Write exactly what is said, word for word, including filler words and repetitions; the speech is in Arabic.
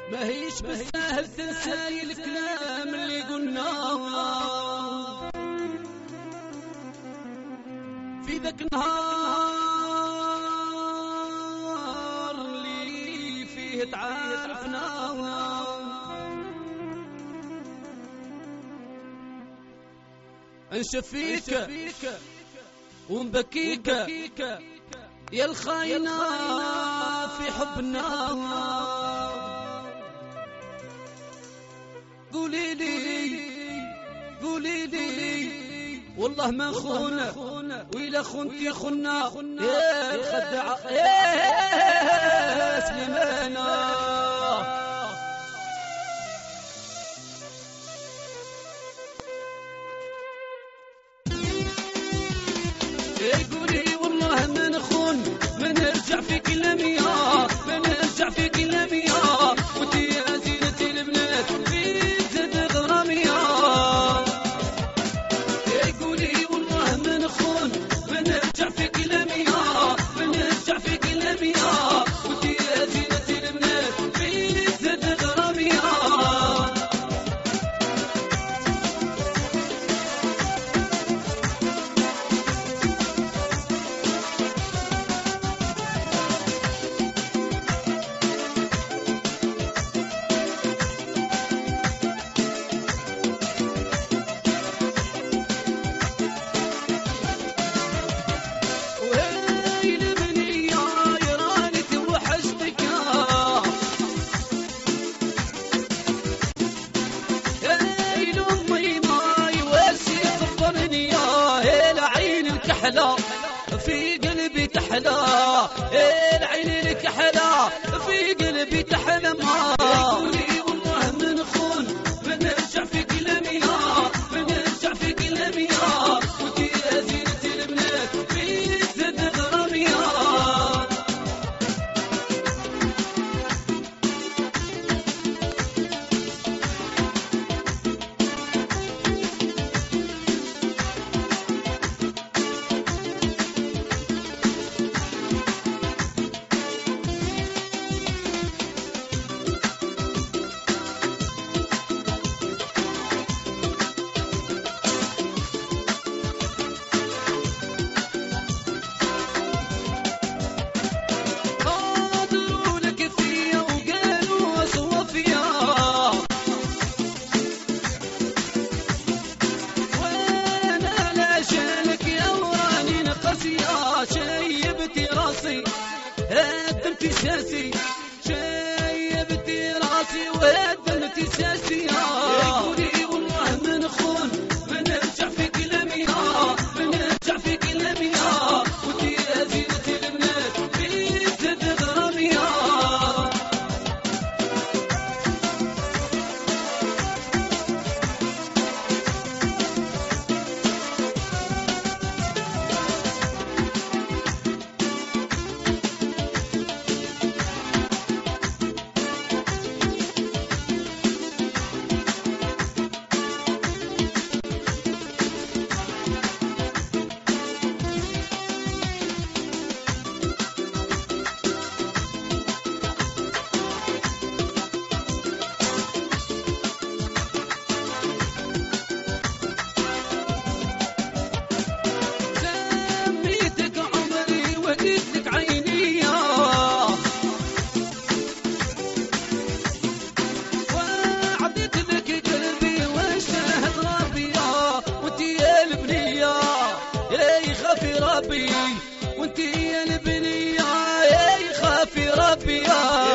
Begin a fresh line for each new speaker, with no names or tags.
ما هيش بالسهل تنساي الكلام اللي قلناه في ذاك النهار اللي فيه تعرفنا. انشف فيك ونبكيك يا الخاينة في حبنا. قولي لي قولي لي والله ما نخون وإلا خنتي خنا يا الخدعة يا سليمانة. قولي والله ما نخون ما نرجع في كلامي ما نرجع في كلامي وانتي يا زينة البنات في زاد غرامي. قولي والله ما نخون ما نرجع في كلامي ما نرجع في كلامي وانتي يا زينة البنات في زاد غرامي. في قلبي تحلى العين لك حلا في قلبي تحلى. ما قولي والله ما نخون ما نرجع في كلامي ما نرجع في كلامي وانتي يا زينة البنات في زاد غرامي. شيبتي راسي هدمتي ساسي شيبتي راسي وهدمتي ساسي. قولي والله ما نخون ما نرجع في كلامي ما نرجع في كلامي وانتي يا زينة البنات في زاد غرامي. وانتي يا البنية يا يخافي ربي.